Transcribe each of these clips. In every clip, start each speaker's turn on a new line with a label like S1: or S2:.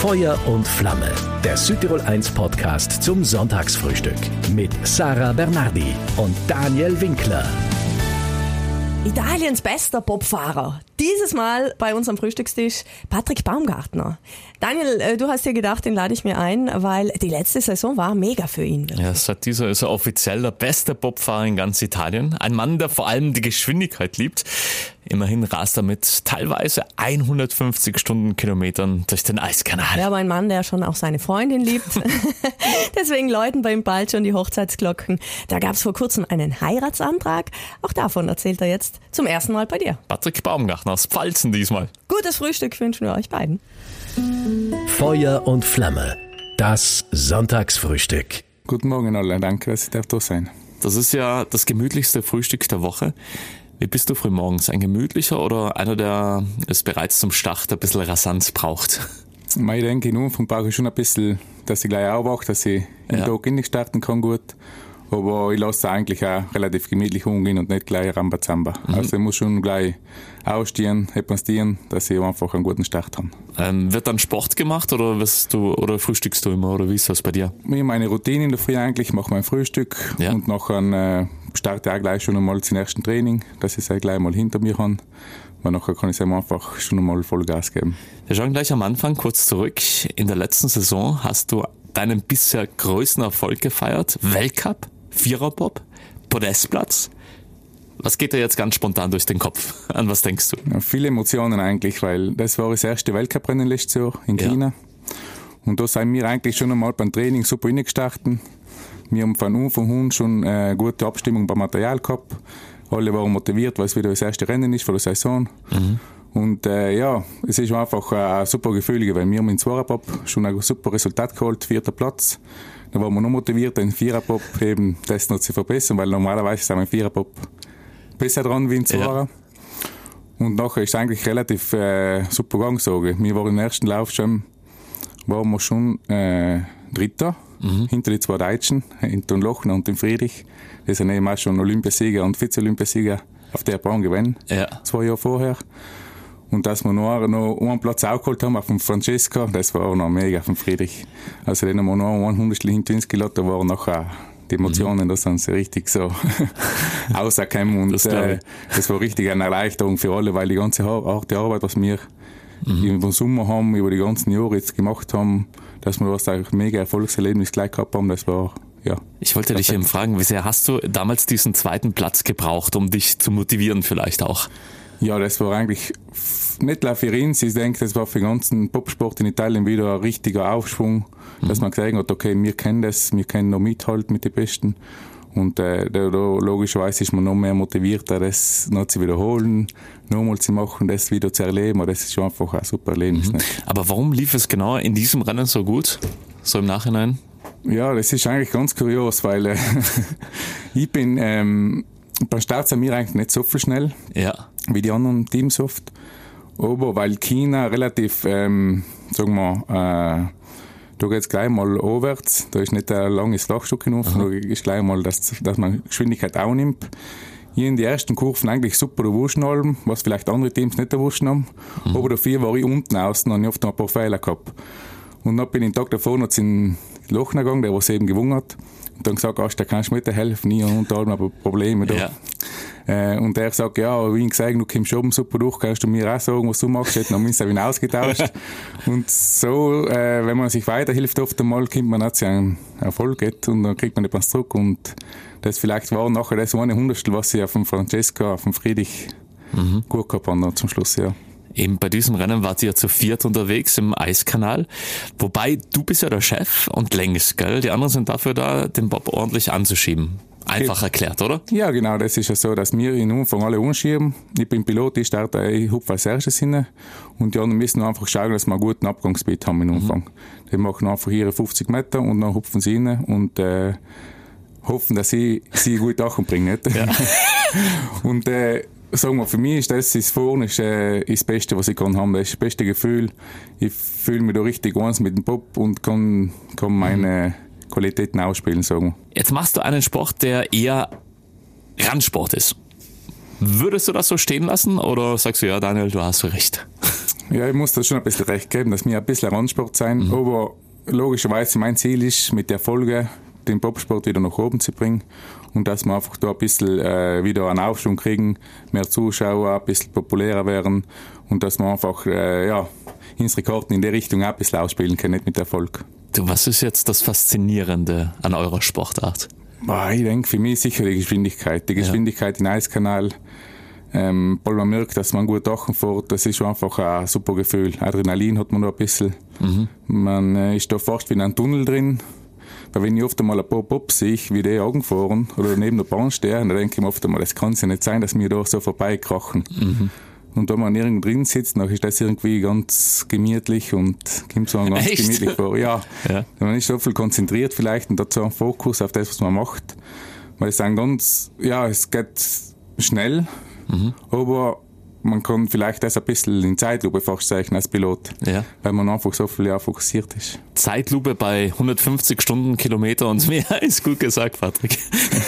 S1: Feuer und Flamme, der Südtirol 1 Podcast zum Sonntagsfrühstück mit Sarah Bernardi und Daniel Winkler.
S2: Italiens bester Bobfahrer. Dieses Mal bei uns am Frühstückstisch Patrick Baumgartner. Daniel, du hast dir gedacht, den lade ich mir ein, weil die letzte Saison war mega für ihn.
S3: Ja, seit dieser ist er offiziell der beste Bobfahrer in ganz Italien. Ein Mann, der vor allem die Geschwindigkeit liebt. Immerhin rast er mit teilweise 150 Stundenkilometern durch den Eiskanal.
S2: Ja, aber ein Mann, der schon auch seine Freundin liebt. Deswegen läuten bei ihm bald schon die Hochzeitsglocken. Da gab es vor kurzem einen Heiratsantrag. Auch davon erzählt er jetzt zum ersten Mal bei dir.
S3: Patrick Baumgartner aus Pfalzen diesmal.
S2: Gutes Frühstück wünschen wir euch beiden.
S1: Feuer und Flamme, das Sonntagsfrühstück.
S4: Guten Morgen alle, danke, dass ich da sein darf.
S3: Das ist ja das gemütlichste Frühstück der Woche. Wie bist du frühmorgens? Ein gemütlicher oder einer, der es bereits zum Start ein bisschen Rasanz braucht?
S4: Ich denke, in Anfang brauche ich schon ein bisschen, dass ich gleich aufwache, dass ich den Tag nicht starten kann gut. Aber ich lasse es eigentlich auch relativ gemütlich umgehen und nicht gleich Rambazamba. Also ich muss schon gleich ausstehen, reponieren, dass ich einfach einen guten Start habe.
S3: Wird dann Sport gemacht oder frühstückst du immer oder wie ist das bei dir?
S4: Ich habe meine Routine in der Früh eigentlich, mache mein Frühstück und nachher starte ich auch gleich schon einmal zum ersten Training, dass ich es gleich mal hinter mir habe. Und nachher kann ich es einfach schon einmal Vollgas geben.
S3: Wir schauen gleich am Anfang kurz zurück. In der letzten Saison hast du deinen bisher größten Erfolg gefeiert. Weltcup, Viererbob, Podestplatz. Was geht dir jetzt ganz spontan durch den Kopf? An was denkst du?
S4: Ja, viele Emotionen eigentlich, weil das war das erste Weltcuprennen letztes Jahr in China. Und da sind wir eigentlich schon einmal beim Training super reingestartet. Wir haben von Anfang an schon eine gute Abstimmung beim Material gehabt. Alle waren motiviert, weil es wieder das erste Rennen ist von der Saison. Und es ist einfach ein super Gefühl, weil wir haben in Zweierbob schon ein super Resultat geholt, 4. Platz. Da waren wir noch motiviert, den Viererbob eben das noch zu verbessern, weil normalerweise sind wir im Viererbob besser dran wie in Zweier. Und nachher ist es eigentlich relativ super gegangen, sage ich. Wir waren im ersten Lauf schon Dritter, hinter die zwei Deutschen, hinter den Lochner und dem Friedrich. Die sind eben auch schon Olympiasieger und Vize-Olympiasieger auf der Bahn gewonnen, 2 Jahre vorher. Und dass wir noch einen Platz auch geholt haben auf dem Francesca, das war auch noch mega auf dem Friedrich. Also den haben wir noch ein Hundertstel hinter uns gelassen, da waren nachher die Emotionen, da sind sie richtig so rausgekommen. Und das war richtig eine Erleichterung für alle, weil die ganze harte Arbeit, was wir im Sommer haben, über die ganzen Jahre jetzt gemacht haben, dass wir das eigentlich mega Erfolgserlebnis gleich gehabt haben, das war, ja.
S3: Ich wollte dich eben fragen, wie sehr hast du damals diesen zweiten Platz gebraucht, um dich zu motivieren vielleicht auch?
S4: Ja, das war eigentlich nicht nur für uns, ich denke, das war für den ganzen Popsport in Italien wieder ein richtiger Aufschwung, dass man gesagt hat, okay, wir können das, wir können noch mithalten mit den Besten. Und da logischerweise ist man noch mehr motivierter, das noch zu wiederholen, nochmal zu machen, das wieder zu erleben. Und das ist schon einfach ein super Erlebnis.
S3: Aber warum lief es genau in diesem Rennen so gut, so im Nachhinein?
S4: Ja, das ist eigentlich ganz kurios, weil ich bin beim Start sind wir eigentlich nicht so viel schnell wie die anderen Teams oft. Aber weil China relativ, sagen wir, da geht es gleich mal aufwärts, da ist nicht ein langes Flachstück hinauf, da ist gleich mal, dass man Geschwindigkeit auch nimmt. Hier in die ersten Kurven eigentlich super erwuscht haben, was vielleicht andere Teams nicht erwuscht haben. Aber dafür war ich unten außen und ich oft noch ein paar Fehler gehabt. Und dann bin ich den Tag davor noch in Lochner gegangen, der was eben gewonnen hat. Und dann gesagt, da kannst du mir helfen, ich habe unter anderem Probleme da. Und er sagt, ja, wie ich gesagt, du kommst oben super durch, kannst du mir auch sagen, was du machst. Dann haben wir uns auch wieder ausgetauscht. Und so, wenn man sich weiterhilft, oft einmal kommt man auch zu einem Erfolg und dann kriegt man etwas zurück. Und das vielleicht war nachher das eine Hundertstel, was ich auf dem Francesca, auf dem Friedrich gut gehabt habe zum Schluss, ja.
S3: Eben bei diesem Rennen wart ihr zu viert unterwegs im Eiskanal. Wobei, du bist ja der Chef und längst, gell? Die anderen sind dafür da, den Bob ordentlich anzuschieben. Einfach erklärt, oder?
S4: Ja, genau. Das ist ja so, dass wir in Anfang alle anschieben. Ich bin Pilot, ich starte, ich hupfe als erstes hin. Und die anderen müssen einfach schauen, dass wir einen guten Abgangsbeat haben im Anfang. Die machen einfach ihre 50 Meter und dann hupfen sie rein und hoffen, dass sie gut anbringen. Ja. Und sagen wir, für mich ist das vorne das Beste, was ich kann haben. Das ist das beste Gefühl. Ich fühle mich da richtig eins mit dem Bob und kann meine Qualitäten ausspielen, sagen wir.
S3: Jetzt machst du einen Sport, der eher Randsport ist. Würdest du das so stehen lassen oder sagst du, ja Daniel, du hast recht?
S4: Ja, ich muss da schon ein bisschen recht geben, dass wir ein bisschen Randsport sein, aber logischerweise mein Ziel ist, mit der Folge den Bobsport wieder nach oben zu bringen und dass wir einfach da ein bisschen wieder einen Aufschwung kriegen, mehr Zuschauer, ein bisschen populärer werden und dass wir einfach unsere Karten in die Richtung auch ein bisschen ausspielen können, nicht mit Erfolg.
S3: Du, was ist jetzt das Faszinierende an eurer Sportart?
S4: Ich denke, für mich sicher die Geschwindigkeit. Die Geschwindigkeit im Eiskanal. Weil man merkt, dass man gut Dachen fährt, das ist einfach ein super Gefühl. Adrenalin hat man da ein bisschen. Man ist da fast wie in einem Tunnel drin. Weil wenn ich oft einmal ein Pop-up sehe, wie die Augen fahren oder neben der Bahn stehen, dann denke ich mir oft einmal, das kann es ja nicht sein, dass wir da so vorbeikrachen. Und wenn man irgendwo drin sitzt, dann ist das irgendwie ganz gemütlich und kommt so ganz gemütlich vor. Ja. Man ist so viel konzentriert vielleicht und hat so einen Fokus auf das, was man macht. Weil es dann es geht schnell, aber man kann vielleicht das ein bisschen in Zeitlupe fast zeichnen als Pilot, weil man einfach so viel fokussiert ist.
S3: Zeitlupe bei 150 Stundenkilometer und mehr ist gut gesagt, Patrick.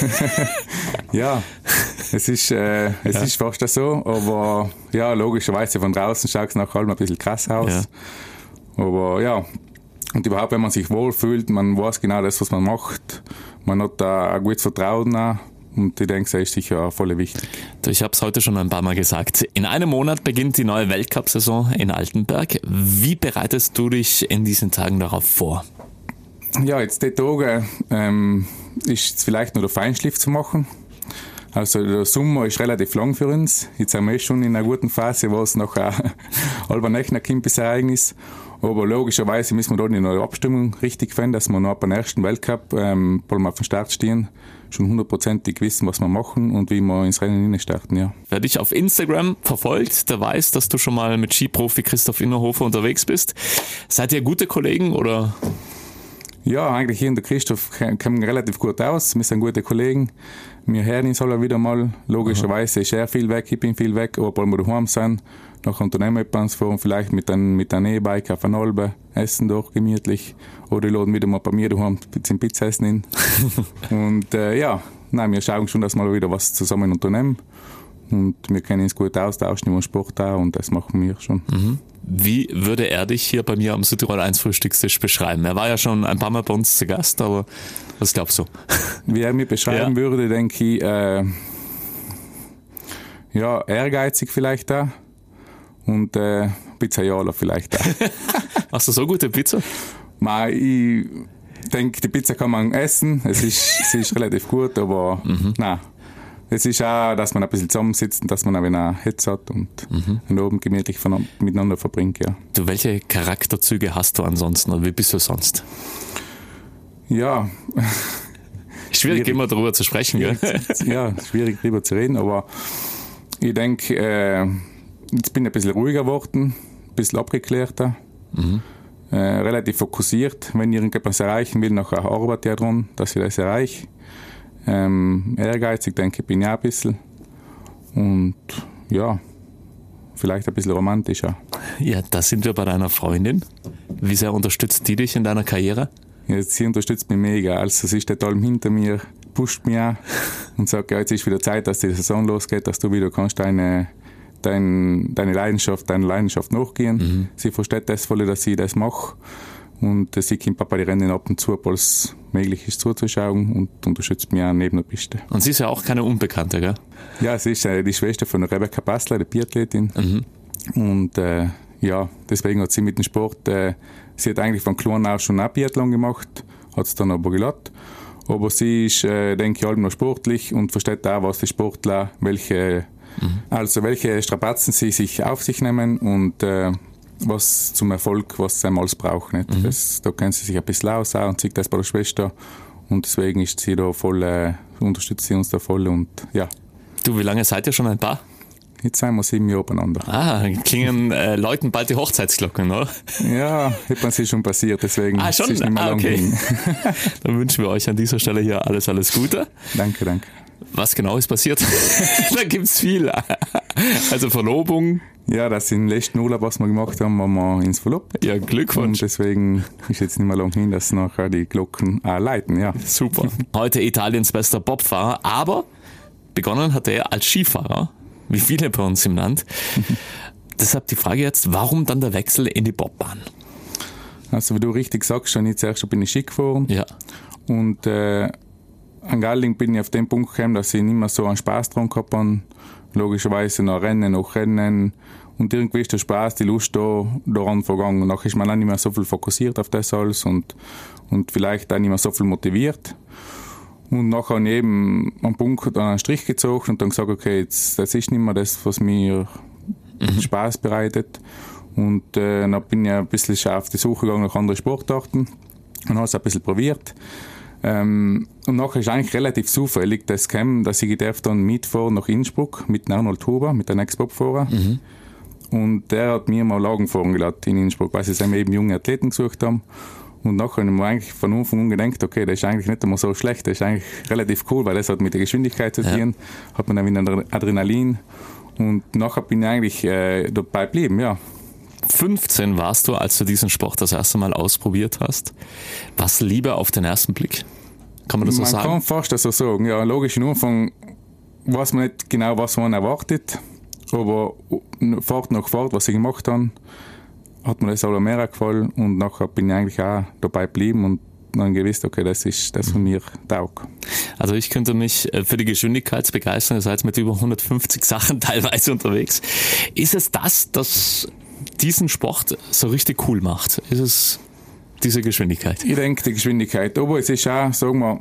S4: Ja, es ist fast so, aber ja, logischerweise von draußen schaut es nachher ein bisschen krass aus. Ja. Aber ja, und überhaupt, wenn man sich wohlfühlt, man weiß genau das, was man macht, man hat da ein gutes Vertrauen auch. Und ich denke, das ist sicher voll wichtig.
S3: Ich habe es heute schon ein paar Mal gesagt. In einem Monat beginnt die neue Weltcup-Saison in Altenberg. Wie bereitest du dich in diesen Tagen darauf vor?
S4: Ja, jetzt die Tage ist es vielleicht nur der Feinschliff zu machen. Also der Sommer ist relativ lang für uns. Jetzt sind wir schon in einer guten Phase, wo es noch halber Nächte kommt bis Ereignis. Aber logischerweise müssen wir dort in einer Abstimmung richtig finden, dass wir noch beim ersten Weltcup, wollen wir auf dem Start stehen, schon 100%ig wissen, was wir machen und wie wir ins Rennen starten, ja.
S3: Wer dich auf Instagram verfolgt, der weiß, dass du schon mal mit Skiprofi Christoph Innerhofer unterwegs bist. Seid ihr gute Kollegen oder?
S4: Ja, eigentlich hier in der Christoph kommen relativ gut aus. Wir sind gute Kollegen. Wir hören uns alle wieder mal. Logischerweise ist er viel weg, ich bin viel weg, aber wenn wir daheim sind, nach Unternehmen fahren, vielleicht mit einem E-Bike auf eine Albe, essen doch gemütlich. Oder laden wieder mal bei mir daheim zum Pizza essen hin. Und wir schauen schon, dass wir wieder was zusammen unternehmen. Und wir können uns gut austauschen über Sport auch und das machen wir schon.
S3: Wie würde er dich hier bei mir am Südtirol 1 Frühstückstisch beschreiben? Er war ja schon ein paar Mal bei uns zu Gast, aber was glaubst du?
S4: Wie er mich beschreiben würde, denke ich, ehrgeizig vielleicht auch und Pizzaiola vielleicht auch.
S3: Machst du so gute Pizza?
S4: Ich denke, die Pizza kann man essen, sie ist relativ gut, aber nein. Es ist auch, dass man ein bisschen zusammensitzt und dass man auch eine Hitze hat und oben gemütlich miteinander verbringt, ja.
S3: Du, welche Charakterzüge hast du ansonsten oder wie bist du sonst?
S4: Ja.
S3: Schwierig immer darüber zu sprechen, gell?
S4: Ja, schwierig darüber zu reden, aber ich denke, jetzt bin ich ein bisschen ruhiger geworden, ein bisschen abgeklärter, relativ fokussiert. Wenn ich irgendetwas erreichen will, nachher arbeite ich daran, dass ich das erreiche. Ehrgeizig, denke ich, bin ich auch ein bisschen. Und ja, vielleicht ein bisschen romantischer.
S3: Ja, da sind wir bei deiner Freundin. Wie sehr unterstützt die dich in deiner Karriere?
S4: Ja, sie unterstützt mich mega. Also sie steht allem hinter mir, pusht mich auch und sagt, ja, jetzt ist wieder Zeit, dass die Saison losgeht, dass du wieder kannst deine Leidenschaft nachgehen. Sie versteht das voll, dass ich das mache. Und sie kommt bei den Rennen ab und zu, weil es möglich ist zuzuschauen und unterstützt mich auch neben der Piste.
S3: Und sie ist ja auch keine Unbekannte, gell?
S4: Ja, sie ist die Schwester von der Rebecca Passler, der Biathletin. Und deswegen hat sie mit dem Sport, sie hat eigentlich von klein auf schon auch Biathlon gemacht, hat es dann aber gelassen. Aber sie ist, denke ich, allem noch sportlich und versteht auch, was die Sportler, welche Strapazen sie sich auf sich nehmen und was zum Erfolg, was sie alles brauchen. Da kennen sie sich ein bisschen aus und sieht das bei der Schwester und deswegen ist sie da voll, unterstützt sie uns da voll und ja.
S3: Du, wie lange seid ihr schon ein Paar?
S4: Jetzt sind wir 7 Jahre beieinander.
S3: Klingen Leuten bald die Hochzeitsglocken, oder?
S4: Ja, hat sie schon passiert, deswegen
S3: schon?
S4: Ist nicht mehr lang hin.
S3: Dann wünschen wir euch an dieser Stelle hier alles Gute.
S4: Danke.
S3: Was genau ist passiert? Da gibt's viel. Also Verlobung.
S4: Ja, das ist im letzten Urlaub, was wir gemacht haben, waren wir ins Verlobt.
S3: Ja, Glückwunsch.
S4: Und deswegen ist jetzt nicht mehr lang hin, dass nachher die Glocken leiten, ja.
S3: Super. Heute Italiens bester Bobfahrer, aber begonnen hat er als Skifahrer, wie viele bei uns im Land. Deshalb die Frage jetzt, warum dann der Wechsel in die Bobbahn?
S4: Also wie du richtig sagst, zuerst bin ich Ski gefahren.
S3: Ja.
S4: Und an Galling bin ich auf den Punkt gekommen, dass ich nicht mehr so einen Spaß dran gehabt habe. Logischerweise noch Rennen. Und irgendwie ist der Spaß, die Lust daran vergangen. Und nachher ist man auch nicht mehr so viel fokussiert auf das alles und vielleicht auch nicht mehr so viel motiviert. Und nachher habe ich eben am Punkt einen Strich gezogen und dann gesagt, okay, das ist nicht mehr das, was mir Spaß bereitet. Und dann bin ich ein bisschen auf die Suche gegangen nach anderen Sportarten und habe es ein bisschen probiert. Und nachher ist eigentlich relativ zufällig das gekommen, dass ich dann mitfahren nach Innsbruck mit Arnold Huber, mit einem Ex-Bob-Fahrer. Und der hat mir mal Lagenfahren gelassen in Innsbruck, weil sie eben junge Athleten gesucht haben. Und nachher habe ich mir eigentlich von Anfang an gedacht, okay, das ist eigentlich nicht einmal so schlecht, das ist eigentlich relativ cool, weil das hat mit der Geschwindigkeit zu tun, hat man dann wieder Adrenalin. Und nachher bin ich eigentlich dabei geblieben, ja.
S3: 15 warst du, als du diesen Sport das erste Mal ausprobiert hast. Was Liebe auf den ersten Blick? Kann man das so sagen?
S4: Man kann fast so sagen. Ja, logisch, am Anfang weiß man nicht genau, was man erwartet. Aber Fahrt nach Fahrt, was ich gemacht habe, hat mir das auch mehr gefallen. Und nachher bin ich eigentlich auch dabei geblieben und dann gewusst, okay, das ist das von mir taugt.
S3: Also ich könnte mich für die Geschwindigkeit begeistern. Ihr seid mit über 150 Sachen teilweise unterwegs. Ist es das diesen Sport so richtig cool macht? Ist es diese Geschwindigkeit?
S4: Ich denke, die Geschwindigkeit. Aber es ist auch, sagen wir,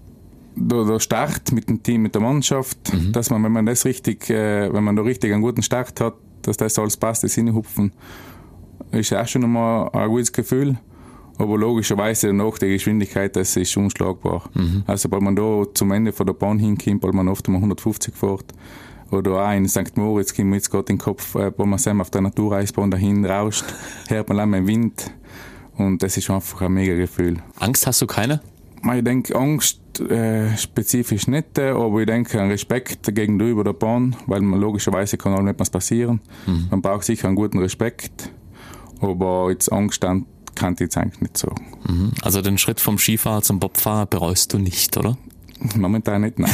S4: der Start mit dem Team, mit der Mannschaft, dass man, wenn man da richtig einen guten Start hat, dass das alles passt, das Hinhupfen, ist auch schon einmal ein gutes Gefühl. Aber logischerweise danach die Geschwindigkeit, das ist unschlagbar. Also, weil man da zum Ende von der Bahn hinkommt, weil man oft mal 150 fährt, oder auch in St. Moritz kommt mir jetzt gerade in den Kopf, wo man auf der Natureisbahn dahin rauscht, hört man auch im Wind. Und das ist einfach ein mega Gefühl.
S3: Angst hast du keine?
S4: Ich denke, Angst spezifisch nicht, aber ich denke, ein Respekt gegenüber der Bahn, weil man logischerweise kann auch nicht was passieren. Man braucht sicher einen guten Respekt, aber jetzt Angst kann ich jetzt eigentlich nicht sagen.
S3: Also den Schritt vom Skifahrer zum Bobfahrer bereust du nicht, oder?
S4: Momentan nicht, nein.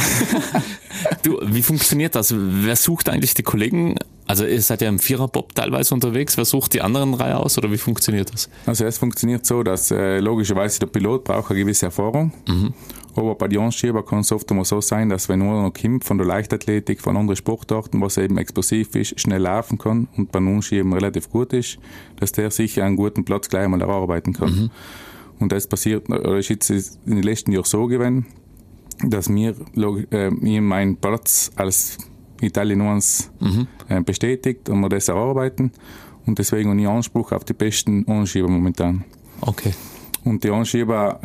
S3: Du, wie funktioniert das? Wer sucht eigentlich die Kollegen? Also ihr seid ja im Viererbob teilweise unterwegs. Wer sucht die anderen Reihe aus oder wie funktioniert das?
S4: Also es funktioniert so, dass logischerweise der Pilot braucht eine gewisse Erfahrung. Aber bei den Anschieber kann es oft einmal so sein, dass wenn nur noch kommt von der Leichtathletik, von anderen Sportarten, was eben explosiv ist, schnell laufen kann und beim Anschieben relativ gut ist, dass der sicher einen guten Platz gleich einmal erarbeiten kann. Und das passiert, oder ist jetzt in den letzten Jahren so gewesen, dass mir meinen Platz als Italien 1 bestätigt und wir das erarbeiten. Und deswegen habe ich Anspruch auf die besten Anschieber momentan.
S3: Okay.
S4: Und die Anschieber,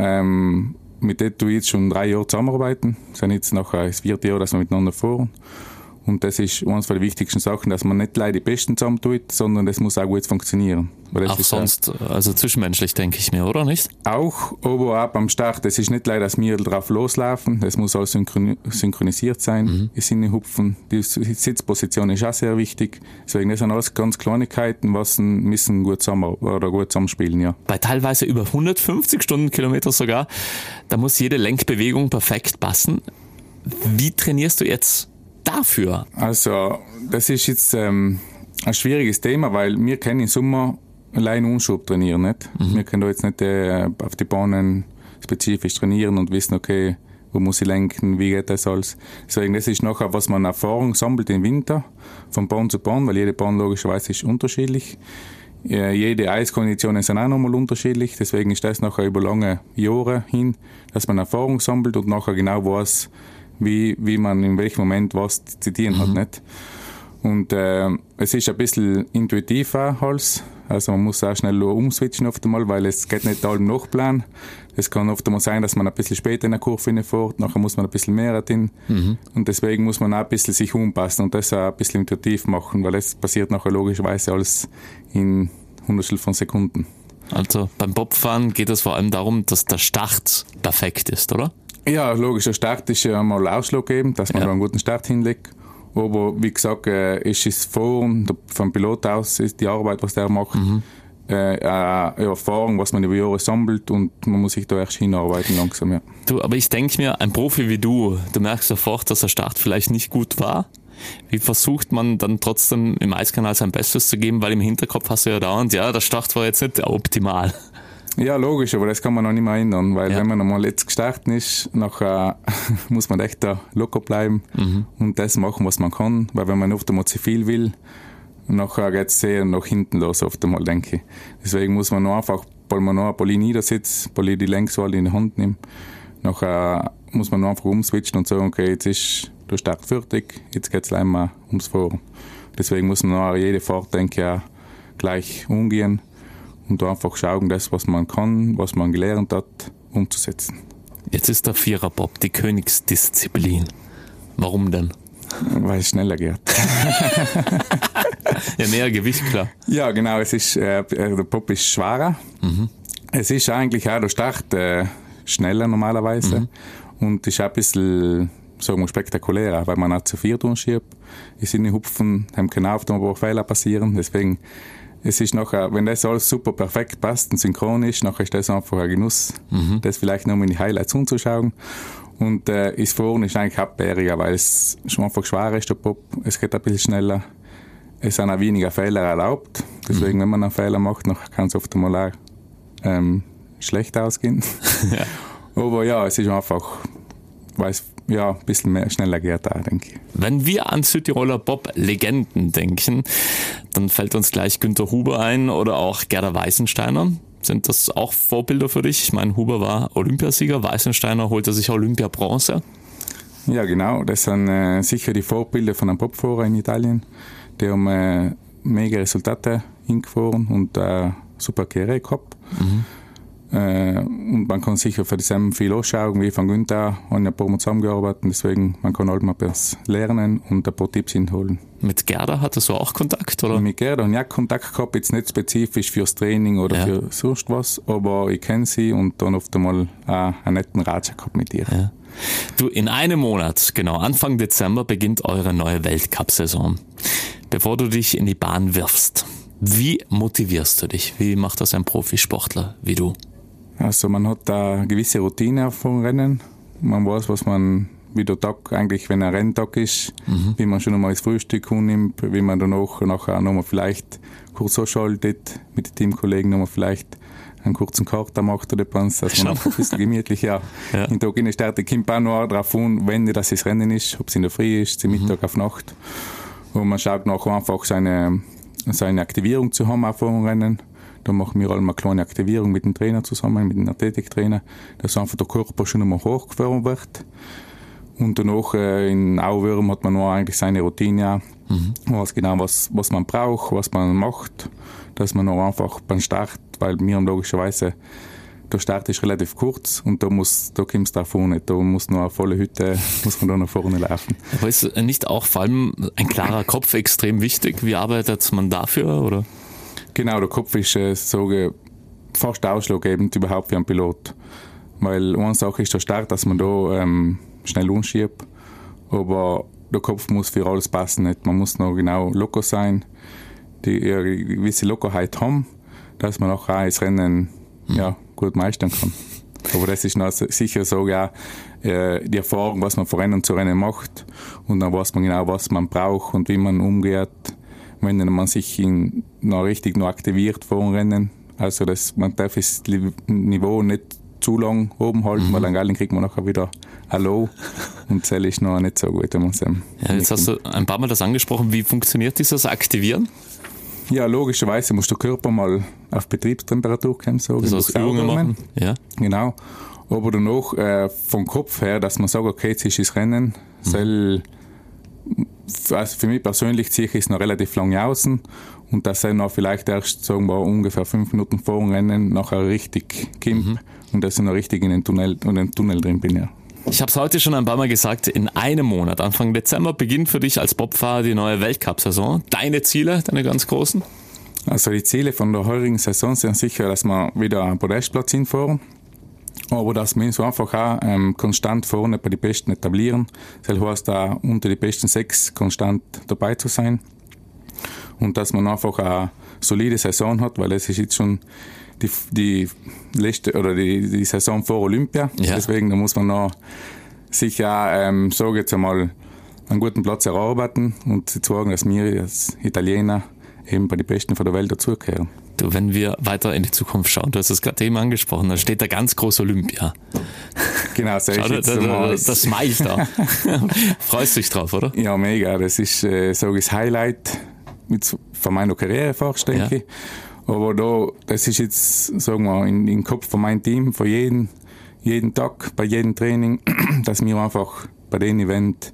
S4: mit denen wir jetzt schon 3 Jahre zusammenarbeiten, sind jetzt nachher das 4. Jahr, dass wir miteinander fahren. Und das ist eines der wichtigsten Sachen, dass man nicht leider die Besten zusammentut, sondern das muss auch gut funktionieren.
S3: Auch sonst, also zwischenmenschlich denke ich mir, oder nicht?
S4: Auch, aber auch beim Start. Es ist nicht leider, dass wir drauf loslaufen. Das muss alles synchronisiert sein. Die Sinnehupfen, die Sitzposition ist auch sehr wichtig. Deswegen, das sind alles ganz Kleinigkeiten, was müssen gut zusammenspielen, ja.
S3: Bei teilweise über 150 Stundenkilometer sogar, da muss jede Lenkbewegung perfekt passen. Wie trainierst du jetzt dafür?
S4: Also, das ist jetzt ein schwieriges Thema, weil wir können im Sommer allein Unschub trainieren, nicht? Wir können da jetzt nicht auf die Bahnen spezifisch trainieren und wissen, okay, wo muss ich lenken, wie geht das alles. Deswegen, das ist nachher, was man Erfahrung sammelt im Winter, von Bahn zu Bahn, weil jede Bahn logischerweise ist unterschiedlich. Jede Eiskonditionen sind auch nochmal unterschiedlich, deswegen ist das nachher über lange Jahre hin, dass man Erfahrung sammelt und nachher genau weiß, wie man in welchem Moment was zu zitieren hat, nicht? Und es ist ein bisschen intuitiv auch alles. Also man muss auch schnell umswitchen oft einmal, weil es geht nicht allem nach Plan. Es kann oft einmal sein, dass man ein bisschen später in der Kurve hineinfährt, nachher muss man ein bisschen mehr hin. Und deswegen muss man auch ein bisschen sich umpassen und das auch ein bisschen intuitiv machen, weil es passiert nachher logischerweise alles in Hundertstel von Sekunden.
S3: Also beim Bobfahren geht es vor allem darum, dass der Start perfekt ist, oder?
S4: Ja, logisch, der Start ist ja einmal ausschlaggebend, dass man da einen guten Start hinlegt. Aber wie gesagt, ist es vom Pilot aus, ist die Arbeit, was der macht, Erfahrung, was man über Jahre sammelt und man muss sich da erst hinarbeiten langsam. Ja.
S3: Du, aber ich denke mir, ein Profi wie du merkst sofort, dass der Start vielleicht nicht gut war. Wie versucht man dann trotzdem im Eiskanal sein Bestes zu geben, weil im Hinterkopf hast du ja dauernd, der Start war jetzt nicht optimal.
S4: Ja, logisch, aber das kann man noch nicht mehr ändern, weil wenn man einmal jetzt gestartet ist, nachher muss man echt da locker bleiben und das machen, was man kann, weil wenn man oft einmal zu viel will, nachher geht es sehr nach hinten los, oft einmal, denke ich. Deswegen muss man noch einfach, weil man noch ein paar niedersitzt, weil ich die Längswahl in die Hand nehme, nachher muss man noch einfach umswitchen und sagen, okay, jetzt ist der Start fertig, jetzt geht es einmal ums Fahren. Deswegen muss man noch jede Fahrt, denke ich, auch gleich umgehen und einfach schauen, das, was man kann, was man gelernt hat, umzusetzen.
S3: Jetzt ist der Viererbob die Königsdisziplin. Warum denn?
S4: Weil es schneller geht.
S3: Ja, mehr Gewicht, klar.
S4: Ja, genau, es ist, der Bob ist schwerer. Es ist eigentlich auch der Start schneller normalerweise und ist auch ein bisschen, sagen wir, spektakulärer, weil man auch zu viert schiebt. Die sind Hupfen, haben keine Aufnahme, wo Fehler passieren, deswegen es ist nachher, wenn das alles super perfekt passt und synchron ist, nachher ist das einfach ein Genuss, das vielleicht noch mal in die Highlights umzuschauen. Und das Fahren ist eigentlich hauptbäriger, weil es schon einfach schwer ist, der Bob. Es geht ein bisschen schneller. Es sind auch weniger Fehler erlaubt. Deswegen, wenn man einen Fehler macht, nachher kann es oft mal auch schlecht ausgehen. Ja. Aber ja, es ist einfach, weil es ein bisschen mehr schneller geht da, denke ich.
S3: Wenn wir an Südtiroler Bob-Legenden denken, dann fällt uns gleich Günther Huber ein oder auch Gerda Weißensteiner. Sind das auch Vorbilder für dich? Ich meine, Huber war Olympiasieger, Weißensteiner holte sich Olympiabronze.
S4: Ja, genau. Das sind sicher die Vorbilder von einem Bobfahrer in Italien. Die haben mega Resultate hingefahren und super Karriere gehabt. Und man kann sicher für dieselben viel anschauen, wie von Günther, haben ja ein paar Mal zusammengearbeitet, deswegen man kann halt mal etwas lernen und ein paar Tipps hinholen.
S3: Mit Gerda hattest du auch Kontakt, oder?
S4: Mit Gerda habe ich auch Kontakt gehabt, jetzt nicht spezifisch fürs Training oder für sonst was, aber ich kenne sie und dann oft einmal einen netten Ratschlag gehabt mit ihr.
S3: Ja. Du, in einem Monat, genau, Anfang Dezember beginnt eure neue Weltcup-Saison. Bevor du dich in die Bahn wirfst, wie motivierst du dich? Wie macht das ein Profisportler wie du?
S4: Also man hat eine gewisse Routine vom Rennen. Man weiß, was man, wie der Tag eigentlich, wenn ein Renntag ist, wie man schon einmal das Frühstück nimmt, wie man danach nachher nochmal vielleicht kurz anschaltet, mit den Teamkollegen nochmal vielleicht einen kurzen Kater macht oder etwas, dass man einfach ein bisschen gemütlich, in den Tag in der Start kommt auch noch drauf an, wenn das Rennen ist, ob es in der Früh ist, zum Mittag auf Nacht. Und man schaut nachher einfach seine Aktivierung zu haben auch vor dem Rennen. Da machen wir alle eine kleine Aktivierung mit dem Trainer zusammen, mit dem Athletiktrainer, dass einfach der Körper schon einmal hochgefahren wird. Und danach in Auwürm hat man noch eigentlich seine Routine, weiß genau, was man braucht, was man macht, dass man noch einfach beim Start, weil wir haben logischerweise, der Start ist relativ kurz und da kommst du da vorne, da muss noch eine volle Hütte, muss man da nach vorne laufen.
S3: Aber ist nicht auch vor allem ein klarer Kopf extrem wichtig? Wie arbeitet man dafür, oder?
S4: Genau, der Kopf ist fast ausschlaggebend überhaupt für einen Pilot. Weil eine Sache ist der Start, dass man da schnell umschiebt, aber der Kopf muss für alles passen. Nicht? Man muss noch genau locker sein, die eine gewisse Lockerheit haben, dass man auch das Rennen gut meistern kann. Aber das ist noch sicher so, die Erfahrung, was man von Rennen zu Rennen macht und dann weiß man genau, was man braucht und wie man umgeht, wenn man sich noch richtig aktiviert vor dem Rennen. Also man darf das Niveau nicht zu lang oben halten, weil dann kriegt man nachher wieder ein Low und das ist noch nicht so gut. Wenn
S3: jetzt hast du ein paar Mal das angesprochen. Wie funktioniert dieses Aktivieren?
S4: Ja, logischerweise muss der Körper mal auf Betriebstemperatur kommen. So,
S3: das heißt, Übungen machen? Ja.
S4: Genau. Aber danach vom Kopf her, dass man sagt, okay, jetzt ist das Rennen, also für mich persönlich ziehe ich es noch relativ lange außen und dass er noch vielleicht erst, sagen wir, ungefähr 5 Minuten vor dem Rennen nachher richtig kommt und dass ich noch richtig in den Tunnel drin bin, ja.
S3: Ich habe es heute schon ein paar Mal gesagt, in einem Monat, Anfang Dezember, beginnt für dich als Bobfahrer die neue Weltcup-Saison. Deine Ziele, deine ganz großen?
S4: Also die Ziele von der heurigen Saison sind sicher, dass wir wieder einen Podestplatz hinfahren. Aber dass wir uns einfach auch konstant vorne bei den Besten etablieren. Das heißt, auch unter die besten 6 konstant dabei zu sein. Und dass man einfach eine solide Saison hat, weil es ist jetzt schon die letzte oder die Saison vor Olympia. Ja. Deswegen da muss man noch sicher, sage jetzt einmal, einen guten Platz erarbeiten und zu zeigen, dass wir als Italiener eben bei den Besten von der Welt dazugehören.
S3: Du, wenn wir weiter in die Zukunft schauen, du hast es gerade eben angesprochen, da steht da ganz groß Olympia.
S4: Genau, so ist jetzt
S3: das Smile da. Freust du dich drauf, oder?
S4: Ja, mega. Das ist so das Highlight von meiner Karriere fast, denke ich. Aber das ist jetzt, sagen wir, im Kopf von meinem Team, von jeden Tag, bei jedem Training, dass wir einfach bei dem Event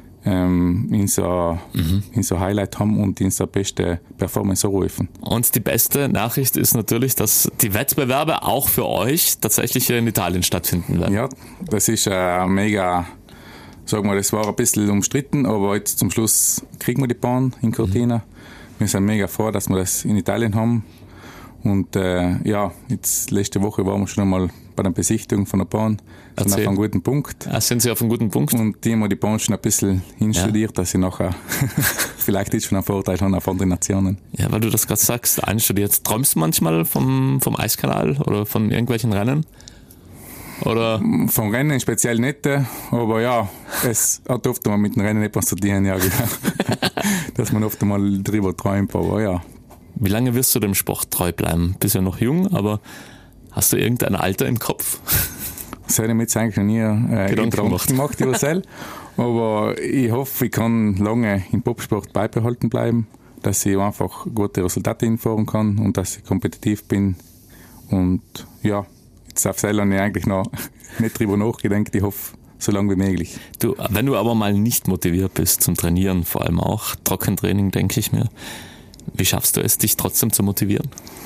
S4: in so Highlight haben und in so beste Performance rufen.
S3: Und die beste Nachricht ist natürlich, dass die Wettbewerbe auch für euch tatsächlich hier in Italien stattfinden werden.
S4: Ja, das ist mega, sagen wir, das war ein bisschen umstritten, aber jetzt zum Schluss kriegen wir die Bahn in Cortina. Wir sind mega froh, dass wir das in Italien haben. Und jetzt letzte Woche waren wir schon einmal bei der Besichtigung von der Bahn. Sind auf einem guten Punkt.
S3: Sind Sie auf einem guten Punkt?
S4: Und die haben die Bahn schon ein bisschen hinstudiert, dass sie nachher vielleicht jetzt schon einen Vorteil haben auf andere Nationen.
S3: Ja, weil du das gerade sagst, einstudiert. Träumst du manchmal vom Eiskanal oder von irgendwelchen Rennen? Oder?
S4: Vom Rennen speziell nicht, aber ja, es hat oft mal mit dem Rennen etwas zu tun, ja, genau. Dass man oft mal drüber träumt, aber ja.
S3: Wie lange wirst du dem Sport treu bleiben? Bist ja noch jung, aber hast du irgendein Alter im Kopf?
S4: Das hätte ich mir jetzt eigentlich noch nie Gedanken gemacht über das. Aber ich hoffe, ich kann lange im Bobsport beibehalten bleiben, dass ich einfach gute Resultate hinfahren kann und dass ich kompetitiv bin. Und ja, jetzt auf Seil habe ich eigentlich noch nicht drüber nachgedacht. Ich hoffe, so lange wie möglich.
S3: Du, wenn du aber mal nicht motiviert bist zum Trainieren, vor allem auch Trockentraining, denke ich mir, wie schaffst du es, dich trotzdem zu motivieren?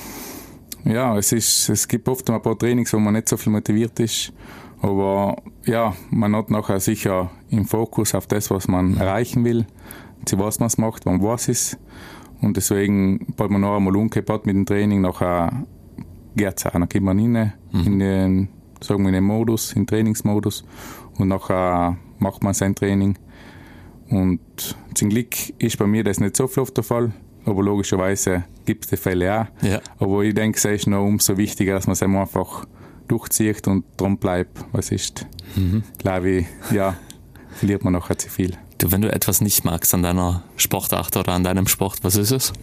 S4: Ja, es gibt oft ein paar Trainings, wo man nicht so viel motiviert ist. Aber ja, man hat nachher sicher im Fokus auf das, was man erreichen will, zu was man es macht, wann was ist. Und deswegen, bald man noch einmal umgekehrt mit dem Training, nachher geht es auch. Dann geht man rein in den Modus, in den Trainingsmodus und nachher macht man sein Training. Und zum Glück ist bei mir das nicht so viel oft der Fall. Aber logischerweise gibt es die Fälle auch. Ja. Aber ich denke, es ist noch umso wichtiger, dass man es einfach durchzieht und dran bleibt. Was ist, glaube ich, verliert man nachher zu viel.
S3: Du, wenn du etwas nicht magst an deiner Sportart oder an deinem Sport, was ist es?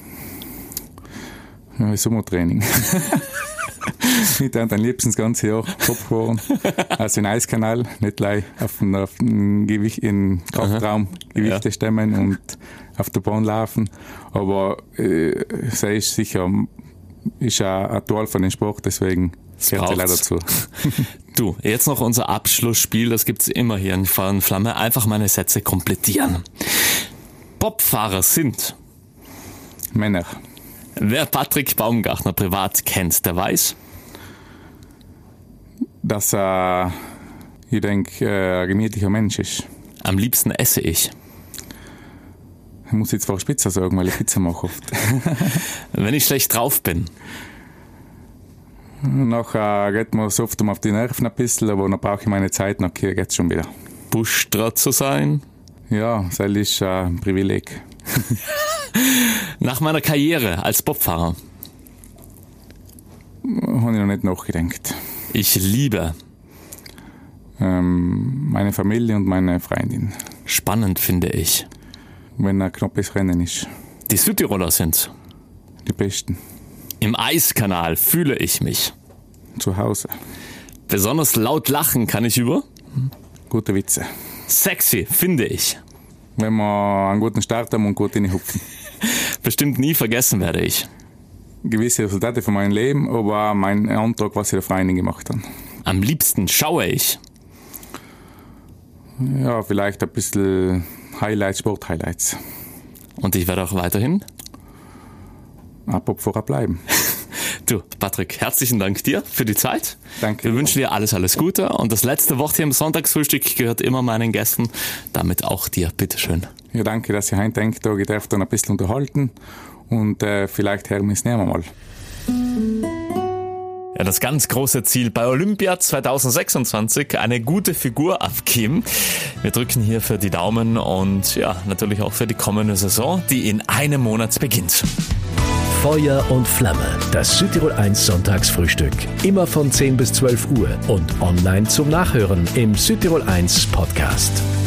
S4: Ja, Sommertraining. Ich darf am liebsten das ganze Jahr Kopf fahren. Also in Eiskanal, nicht gleich auf den Kraftraum Gewichte stemmen und auf der Bahn laufen. Aber es ist sicher ist auch ein Teil von dem Sport, deswegen gehört es leider dazu.
S3: Du, jetzt noch unser Abschlussspiel, das gibt's immer hier in Feuer und Flamme. Einfach meine Sätze komplettieren. Bobfahrer sind
S4: Männer.
S3: Wer Patrick Baumgartner privat kennt, der weiß,
S4: dass er, ich denke, ein gemütlicher Mensch ist.
S3: Am liebsten esse ich.
S4: Ich muss jetzt zwar Pizza sagen, weil ich Pizza mache oft.
S3: Wenn ich schlecht drauf bin.
S4: Nachher geht mir so oft auf die Nerven ein bisschen, aber dann brauche ich meine Zeit, nachher geht es schon wieder.
S3: Buschtra zu sein?
S4: Ja, das ist ein Privileg.
S3: Nach meiner Karriere als Bobfahrer?
S4: Habe ich noch nicht nachgedacht.
S3: Ich liebe
S4: meine Familie und meine Freundin.
S3: Spannend finde ich.
S4: Wenn ein knappes Rennen ist.
S3: Die Südtiroler sind
S4: die Besten.
S3: Im Eiskanal fühle ich mich
S4: zu Hause.
S3: Besonders laut lachen kann ich über
S4: gute Witze.
S3: Sexy finde ich,
S4: wenn wir einen guten Start haben und gut hinhupfen.
S3: Bestimmt nie vergessen werde ich
S4: gewisse Resultate von meinem Leben, aber auch mein Antrag, was ich der Vereinigung gemacht habe.
S3: Am liebsten schaue ich
S4: vielleicht ein bisschen Highlights, Sport-Highlights.
S3: Und ich werde auch weiterhin
S4: Bobfahrer bleiben.
S3: Du, Patrick, herzlichen Dank dir für die Zeit.
S4: Danke.
S3: Wir wünschen dir alles Gute. Und das letzte Wort hier im Sonntagsfrühstück gehört immer meinen Gästen. Damit auch dir. Bitteschön.
S4: Ja, danke, dass ihr heute denkt, ich darf dann ein bisschen unterhalten. Und vielleicht hören wir es näher mal.
S3: Ja, das ganz große Ziel bei Olympia 2026, eine gute Figur abgeben. Wir drücken hier für die Daumen und natürlich auch für die kommende Saison, die in einem Monat beginnt.
S1: Feuer und Flamme, das Südtirol 1 Sonntagsfrühstück. Immer von 10 bis 12 Uhr und online zum Nachhören im Südtirol 1 Podcast.